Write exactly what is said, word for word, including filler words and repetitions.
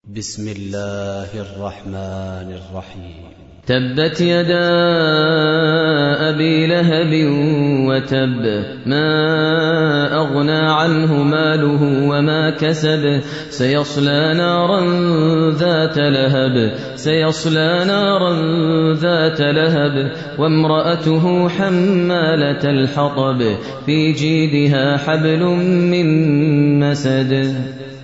بسم الله الرحمن الرحيم. تبت يدا أبي لهب وتب، ما أغنى عنه ماله وما كسب، سيصلى نارا ذات لهب سيصلى نارا ذات لهب وامرأته حمالة الحطب، في جيدها حبل من مسد.